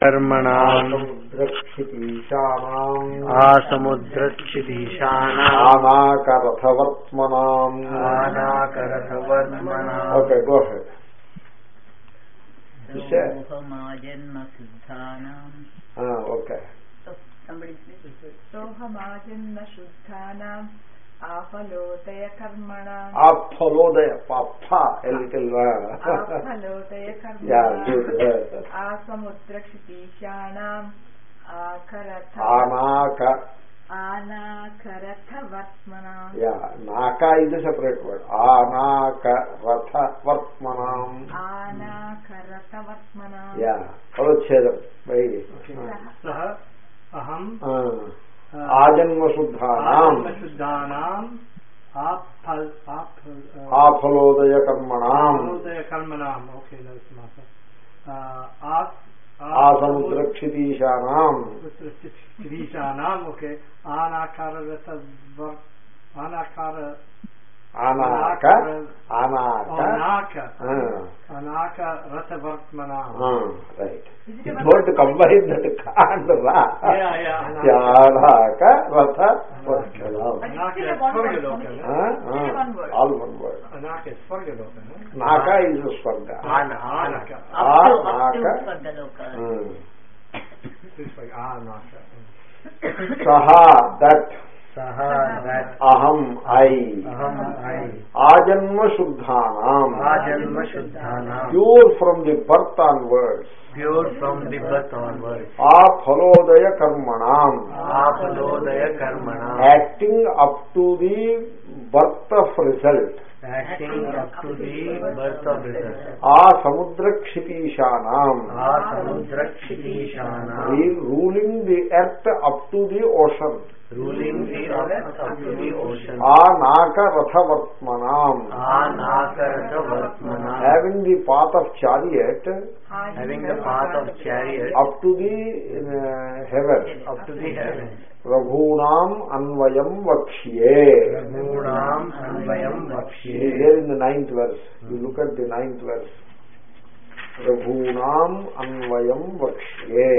कर्मणाम् आसमुद्रक्षितीशानाम् आनाकरथवर्त्मनाम्. Okay, go ahead. Okay. Somebody please. Sohamajanna shuddhanam afalodaya karmanam. Afalodaya, papa, a little Afalodaya karmanam. Yeah, good. Asamudrakshitishanam Anakarathavatmanam. Yeah, naka is a separate word. Anakarathavatmanam. Anakarathavatmanam. Yeah, Paruchedam. Very. Saha aham Ajanma Shuddhanam Afalodaya Karmanam. Okay, that's Masa. Asamudrakshitishanam. Okay. Anaka Rathavartmana. Right. You want to combine that and Ra. Anaka Rathavartmana. All one word. Anaka is Swargaloka. Naka is a Swarga. Anaka. Saha, that. Aham, I. Ajanma Shuddhanam. Pure from the birth onwards. Afalodaya Karmanam. Acting up to the birth of result. Asamudrakshitishanam. Ruling the earth up to the ocean. Anaka Rathavartmanam. Having the path of chariot. Up to the heaven. Raghunam Anvayam Vakshye. There in the 9th verse. You look at the 9th verse. Raghunam Anvayam Vakshye.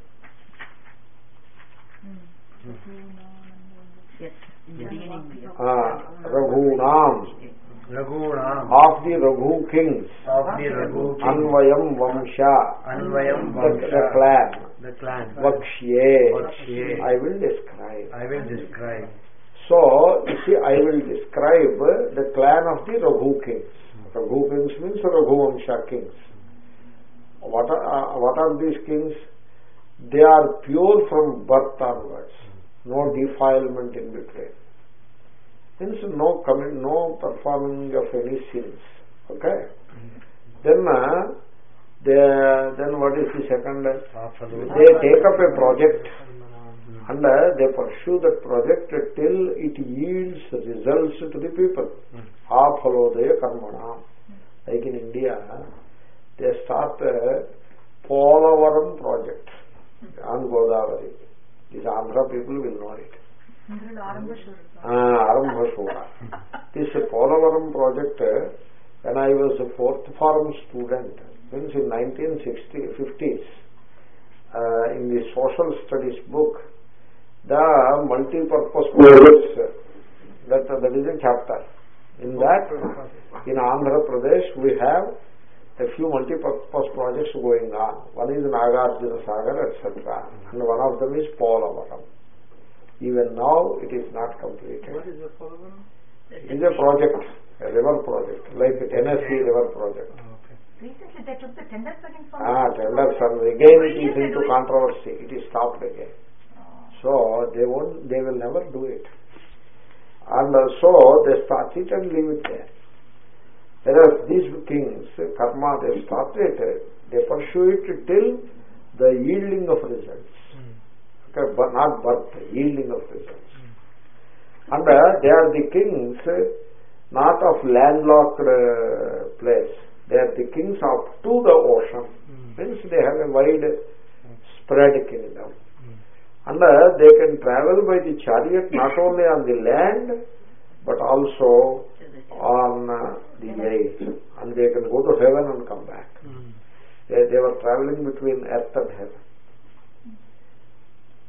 Raghunam. Of the Raghu kings. Anvayam Vamsha. The clan. Vakshye. I will describe. So, you see, I will describe the clan of the Raghu kings. Raghu kings means Raghu Vamsha kings. What are these kings? They are pure from birth onwards. No defilement in between. Means no performing of any sins. Okay? Then what is the second? They take up a project and they pursue that project till it yields results to the people. Afalodaya Karmanam. Like in India, they start a Polavaram project on Godavari. These Andhra people will know it. Arambhashura. This Polavaram project, when I was a 4th form student, means in 1950s, in the social studies book, the multi-purpose projects, that is a chapter. In that, in Andhra Pradesh, we have a few multi-purpose projects going on. One is Nagarjuna Sagar, etc. And one of them is Polavaram. Even now, it is not completed. What is the Polavaram? It is a project, a river project, like the Tennessee river project. Recently, they took the tenders again for tenders, and again it is into controversy. It is stopped again. So, they will never do it. And so, they start it and leave it there. Whereas these kings, karma, they started, they pursue it till the yielding of results. Okay, but not birth, yielding of results. And they are the kings not of landlocked place. They are the kings up to the ocean. Means they have a wide spread kingdom. And they can travel by the chariot not only on the land but also on the air, and they can go to heaven and come back. They were traveling between earth and heaven.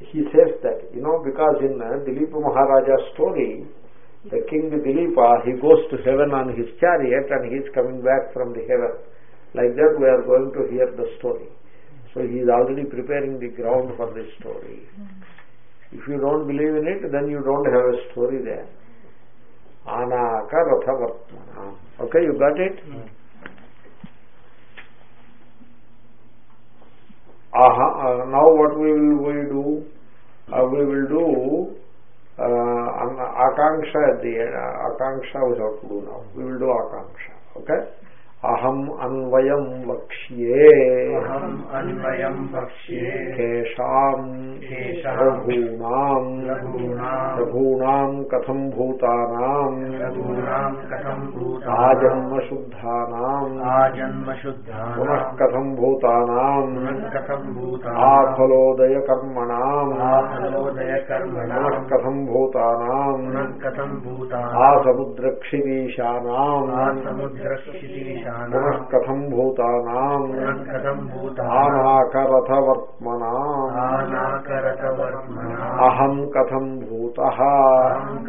he says that, because in Dilipa Maharaja's story, the king Dilipa, he goes to heaven on his chariot and he is coming back from the heaven. Like that we are going to hear the story. So he is already preparing the ground for this story. If you don't believe in it, then you don't have a story there. Anaka Ratha Vartmana. Okay, you got it? Now what we do? We will do Akanksha at the end. Akanksha we have to do now. We will do Akanksha. Okay? Aham anvayam vakshye kesham raghunam katham bhutanam ajanma shuddhanam punah katham bhutanam afalodaya karmanam punah katham bhutanam asamudrakshidishanam punah katham bhutanam anakarata vartmana aham katham bhutaha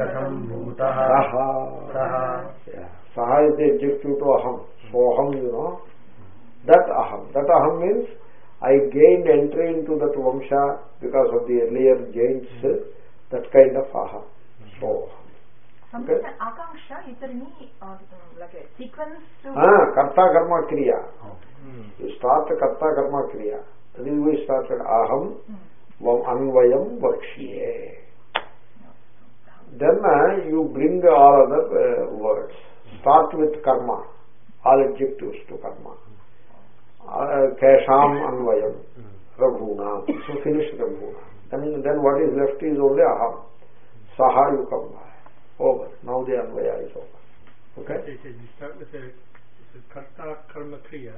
saha is the adjective to aham. Soham, that aham means I gained entry into that vamsha because of the earlier gains, that kind of aham. Soham. Okay. Akanksha, is there any like a sequence to karta karma kriya. You start karta karma kriya. That is we started aham anvayam vakshye. Then you bring all other words. Start with karma, all adjectives to karma. Kesham anvayam raghunam. So finish raghunam. Then what is left is only aham. Saha you come by. Over. Now the Anvaya is over. Okay? You start with a karta karma kriya.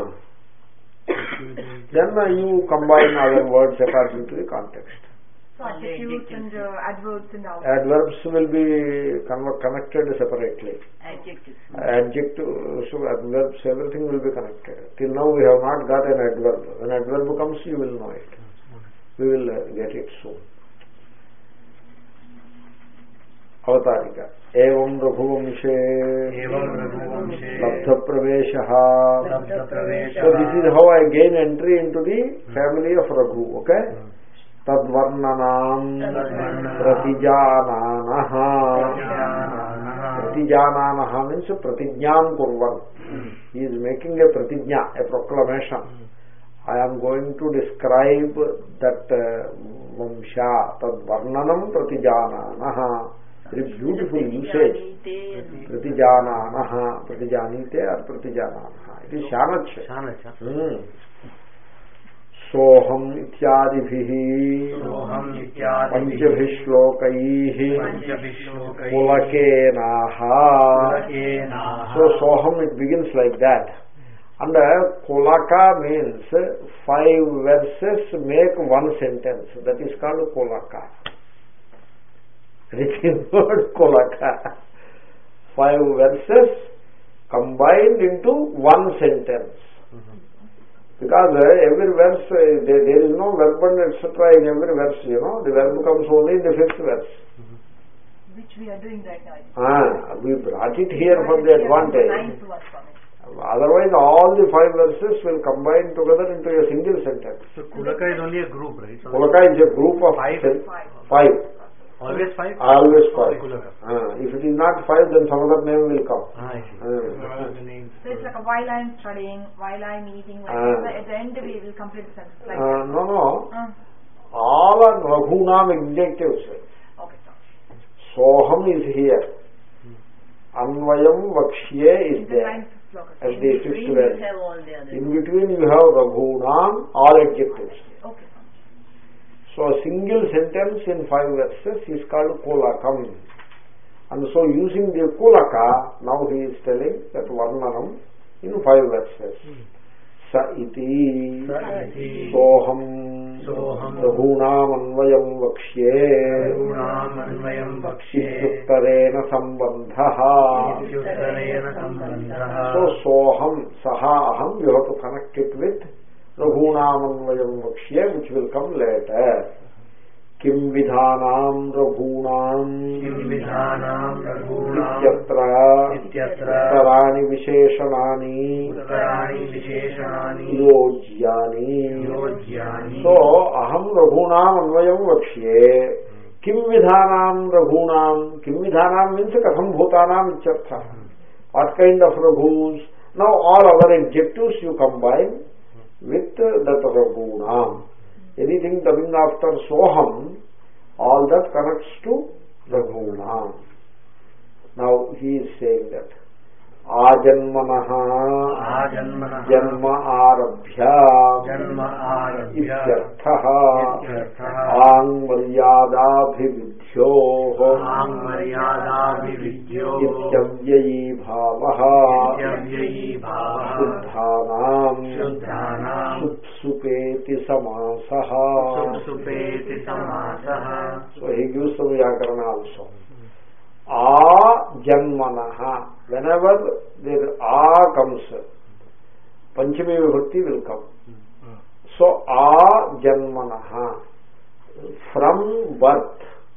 Then you combine other words according to the context. So adjectives and adverbs and all. Adverbs will be connected separately. Adjectives, adverbs, everything will be connected. Till now we have not got an adverb. When adverb comes, you will know it. We will get it soon. Avatarika. Evam Raghuvamshe Labdha Praveshaha. So this is how I gain entry into the family of Raghu. Okay? Tadvarnanam Pratijananaha. Pratijananaha means Pratijnam Kurvan. He is making a Pratijna, a proclamation. I am going to describe that Vamsha. Tadvarnanam Pratijananaha. Very beautiful usage. Pratijananaha. Pratijanite or Pratijananaha. It is Shanacha. Soham ityadibhihi panchabhi shlokaihi pulakenaha. So Soham, it begins like that. And Kolaka means 5 verses make one sentence. That is called Kolaka. Written word Kolaka. 5 verses combined into one sentence. Because every verse, there is no verb and etc. in every verse, The verb comes only in the 5th verse. Which we are doing right now. We brought it here for the advantage. Otherwise, all the 5 verses will combine together into a single sentence. So Kulaka is only a group, right? So Kulaka is a group of 5. Always 5? Always 5. If it is not 5, then some other name will come. I see. So it's like while I am studying, while I am eating, at the end we will complete the sentence. Like no. All are Raghunam adjectives. Okay, Soham is here. Anvayam Vakshye is there. At the 5th verse. In between you have Raghunam, all adjectives. Okay. So a single sentence in 5 verses is called Kolakam. And so using the Kolaka, now he is telling that Varnanam in 5 verses. Sa iti Soham Raghunam Anvayam Vakshye Ityuttarena Sambandhaha. So Soham, Saha Aham, you have to connect it with Raghunam Anvayam Vakshye, which will come later. किम विधानाम रघूणाम उत्तराणि विशेषणानि योज्यानि. So aham raghunam अन्वयं वक्ष्ये. Kim विधानाम रघूणाम, Kim विधानाम means katham bhutanam ityartha. What kind of raghus? Now all our adjectives you combine with that raghunam. Anything coming after soham, all that connects to raghunam. Now he is saying that आजन्मनः जन्म आरभ्य इत्यर्थः आंग मर्यादाभिविध्योः इत्यव्ययी भावः शुद्धानां सुप्सुपेति समासः. So he gives some व्याकरण also. Ajanmanah, whenever there comes, Panchami Vibhakti will come. So Ajanmanah, from birth,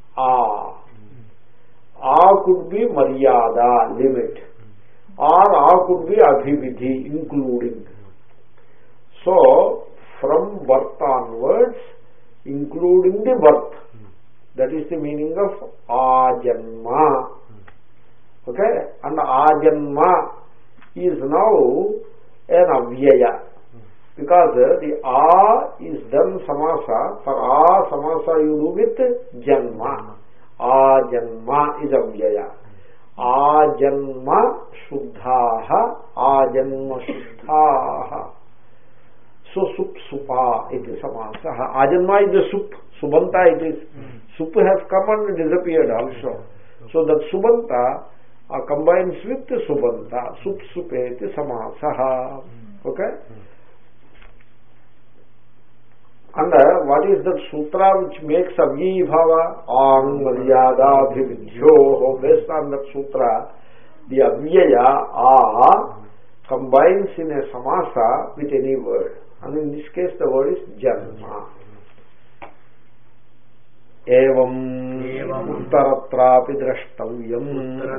could be Maryada, limit, or could be Abhividhi, including. So from birth onwards, including the birth. That is the meaning of ajanma. Okay? And ajanma is now an avyaya. Because the is done samasa. For samasa you do with janma. Ajanma is avyaya. Ajanma shuddhaha. Ajanma shuddhaha. So supa it is samasa. Ajanma is the sup. Subanta it is. Sup has come and disappeared also. So that subanta combines with subanta. Sup supeti samasaha. Okay? And what is that sutra which makes avyi bhava? Ang maryada bhividhyo. Based on that sutra, the avyaya combines in a samasa with any word. And in this case the word is janma. एवं उत्तरत्रापि द्रष्टव्यम्.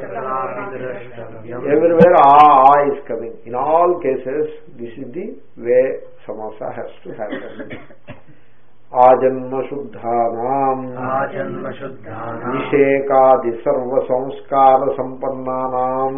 Everywhere is coming. In all cases, this is the way samasa has to happen. आजन्म शुद्धानाम निषेकादि सर्व संस्कार संपन्नानाम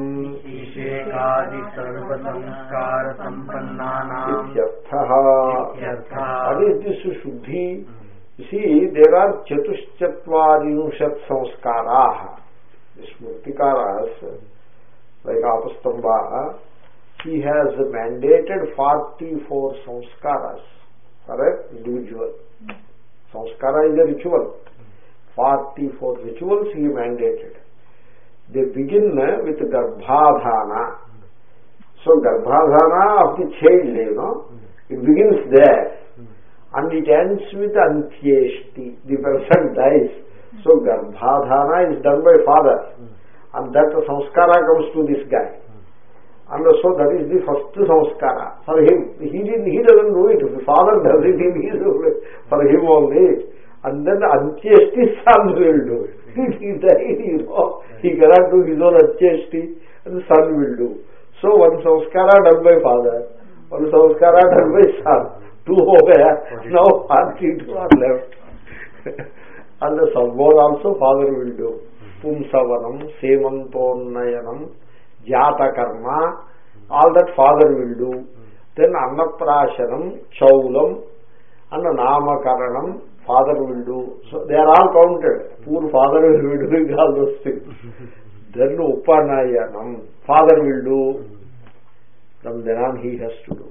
इत्यर्थः. What is this shuddhi? You see, there are chatushchatvarinushat samskaraha. The smurtikaras, like Apastamba, he has mandated 44 samskaras for an individual. Samskara is a ritual. 44 rituals he mandated. They begin with Garbhadhana. So Garbhadhana of the child, it begins there. And it ends with Antyeshti. The person dies. So Garbhadhana is done by father. And that samskara comes to this guy. And so that is the first samskara. For him, he doesn't do it. The father does it for him only. And then the Antyeshti son will do it. He died, he cannot do his own Antyeshti, and the son will do. So one samskara done by father, one samskara done by son. Two over now 42 are left. And the Sambod also father will do. Pumsavanam, Semantonnayanam, Jata Karma, all that father will do. Then Annaprashanam, Chaulam, and Namakaranam, father will do. So they are all counted. Poor father will be doing all those things. Then Upanayanam, father will do. From then on he has to do.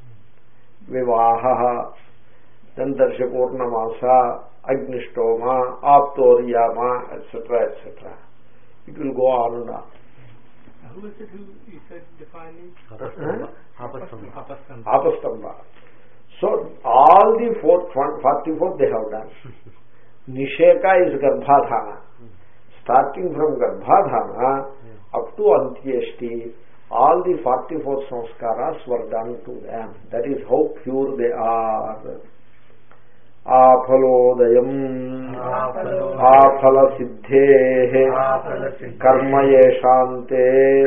Vivaha, then Darshapurnamasa, Agnishtoma, Aptoryama, etc., etc. It will go on and on. Who is it who you said defining? Apastamba. Apastamba. So all the 44 they have done. Nisheka is Garbhadhana. Starting from Garbhadhana up to Antyeshti, all the 44 samskaras were done to them. That is how pure they are. Aphalodayam ఆఫల సిద్ధేః కర్మ యేషాంతే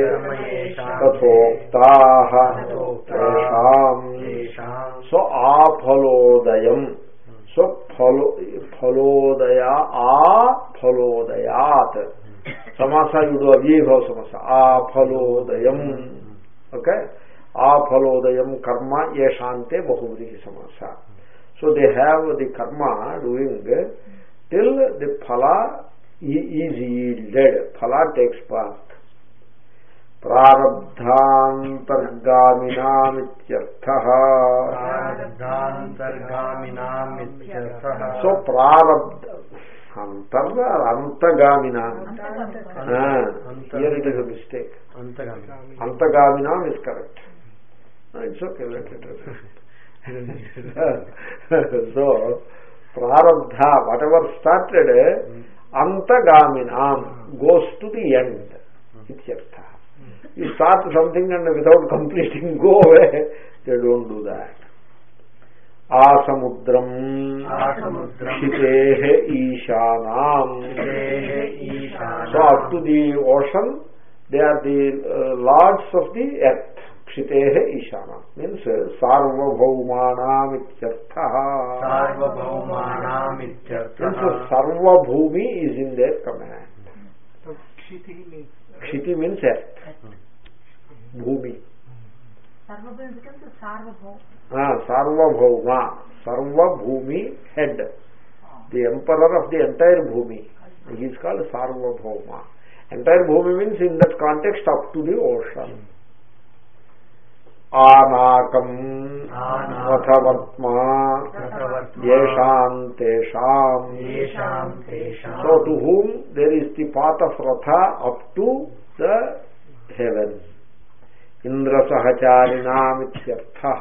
తథోక్తాః తేషాం. So ఆఫలోదయం. So ఫలోదయా ఫలోదయాత్ సమాస యుడు అవ్యయభావ సమాస ఆఫలోదయం. Okay, ఆఫలోదయం కర్మ యేషాంతే బహువ్రీహి సమాస. So they have the karma doing till the phala is yielded. Phala takes part. ప్రారబ్ధాంతర్గామినామిత్యర్థః. So prarabdha అంతగామినాం. Here it is a mistake. అంతగామినాం is correct. It's okay. So prarabdha whatever started అంతగామినాం goes to the end. ఇత్యర్థ. You start something and without completing go away. They don't do that. ఆసముద్రం క్షితేః ఈశానాం. So up to the ocean they are the lords of the earth. క్షితేః ఈశానాం means సార్వభౌమానామిత్యర్థః. Sarvabhumi is in their command. Kshiti means earth, bhumi. Sarvabhauma, sarvabhumi head, the emperor of the entire bhumi is called sarvabhauma. Entire bhumi means in that context up to the ocean. ఆనాకం రథవర్త్మా యేషాం తేషాం. So to whom there is the path of ratha up to the heaven. ఇంద్రసహచారిణామిత్యర్థః.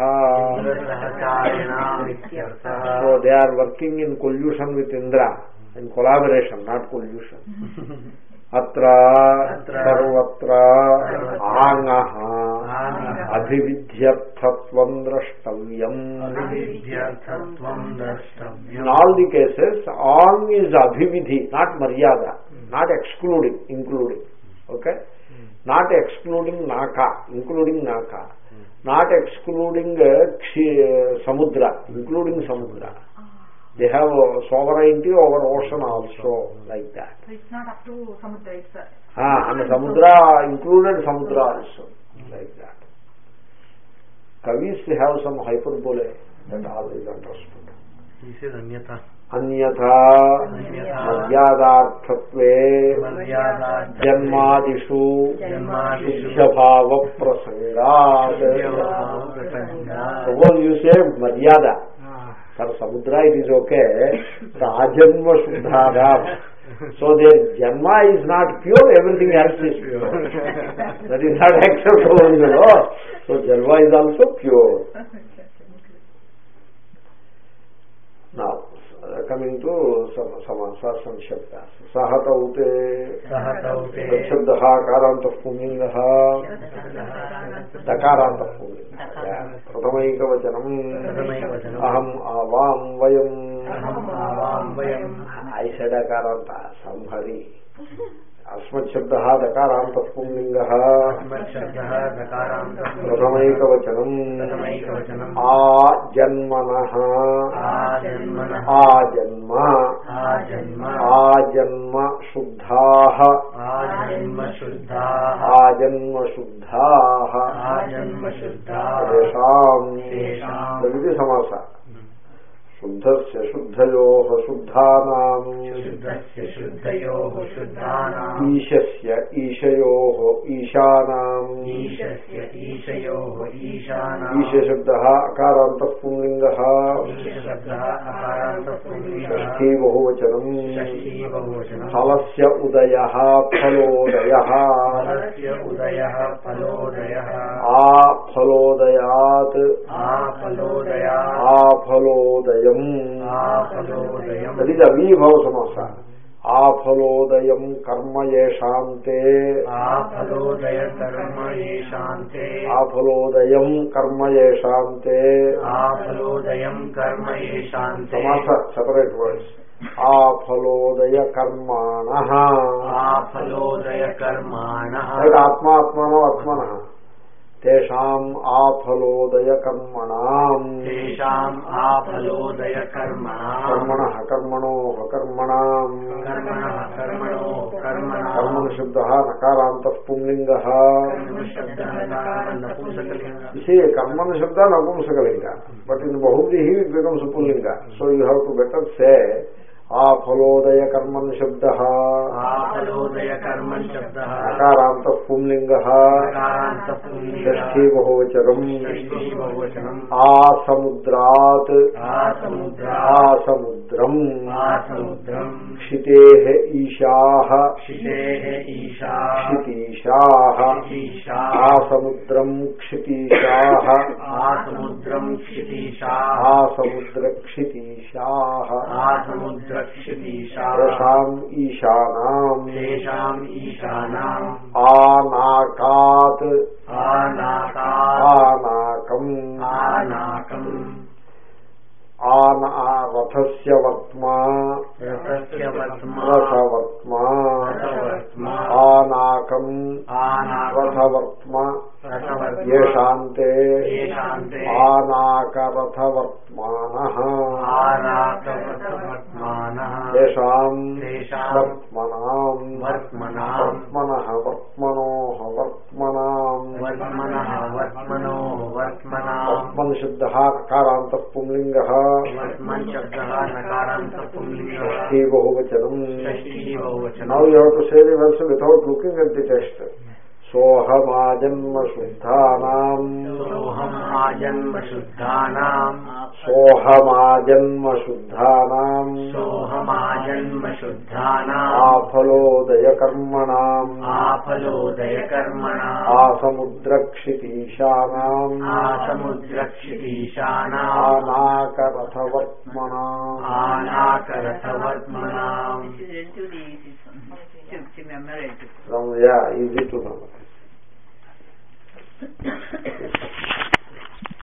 So they are working in collusion with Indra, in collaboration, not collusion. అత్ర సర్వత్ర ఆంగః అభివిధ్యర్థత్వం ద్రష్టవ్యం. In all the cases aang is abhividhi, not maryada, not excluding, including. Okay, not excluding naka, including naka, not excluding samudra, including samudra. They have sovereignty over ocean also, like that. So it's not up to samudra, it's and samudra included samudra also, like that. Kavis have some hyperbole that all is understood. He says anyatha. అన్యథా మర్యాదార్థత్వే జన్మాదిషు శుద్ధభావ ప్రసంగాత్. Suppose you say maryada for samudra, it is okay. ఆజన్మ శుద్ధాగా. So their janma is not pure, everything else is pure. That is not acceptable. So janma is also pure. Now coming to samasa samshabda. Sahatauте samshabdaha karantah pumingah dakarantah pumingah. Prathamaika vacanam aham avam vayam. I said akarantah samhari. अस्मत् शब्दः दकारान्तः पुंलिङ्गः. प्रथमैकवचनम् आजन्मनः. आजन्म आजन्म शुद्धाः. आजन्म शुद्धाः तेषाम्. इति समासः. शुद्धस्य शुद्धयोः शुद्धानाम्. ईशस्य ईशयोः ईशानाम्. ईशशब्दः अकारान्तः पुंलिङ्गः. षष्ठी बहुवचनम्. फलस्य उदयः फलोदयः. आफलोदयात् आफलोदयम्. तदिद अवीभव समासः. आफलोदयम् कर्म येषान्ते. आफलोदयम् कर्म येषान्ते. समासः सेपरेट वर्ड्स. ఆఫలోదయ కర్మాణః ఆత్మాత్మనో ఆత్మనః తేషాం ఆఫలోదయ కర్మణాం కర్మణః కర్మణోః కర్మణాం కర్మణ శబ్దః నకారాంతః పుంలింగః కర్మణ శబ్ద నపుంసకలింగ but in bahuvrihi it becomes pullinga so you have to better say ఆఫలోదయ కర్మన్ శబ్దః నకారాంతః పుంలింగః షష్ఠీ బహువచనం ఆసముద్రాత్ ఆసముద్రం క్షితేః ఈశాః క్షితీశాః ఆసముద్రం క్షితీశాః ఆసముద్రక్షితీశాః తేషాం ఈశానాం ఆనాకాత్ ఆనాకం రథస్య వర్త్మా రథవర్త్మా ఆనాకం రథవర్త్మా యేషాంతే ఆనాకరథవర్త్మానః తేషాం వర్త్మనః వర్త్మనోః వర్త్మనాం వర్త్మన్ శబ్దః నకారాంతః పుంలింగః షష్ఠీ బహువచనం. Now you have to say the words without looking at the text. సోహమాజన్మ శుద్ధానాం ఆఫలోదయ కర్మణాం ఆసముద్రక్షితీశానాం ఆనాకరథవర్త్మనాం. Yeah, easy to know.